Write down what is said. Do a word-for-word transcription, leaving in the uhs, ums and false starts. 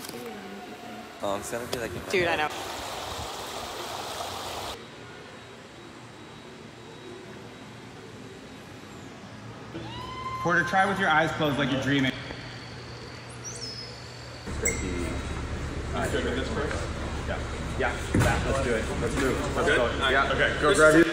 Oh, it's gonna be like. Dude, I know. Porter, try with your eyes closed like you're dreaming. It's gonna be. Uh, Good with this, Chris? Yeah. Yeah. That. Let's do it. Let's move. Let's Good? go. Right. Yeah. Okay. Go grab your.